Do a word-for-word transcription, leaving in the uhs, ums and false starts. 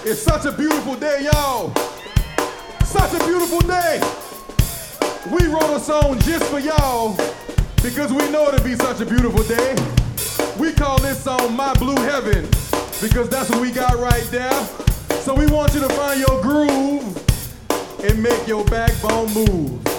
It's such a beautiful day, y'all. Such a beautiful day. We wrote a song just for y'all because we know it'll be such a beautiful day. We call this song My Blue Heaven because that's what we got right there. So we want you to find your groove and make your backbone move.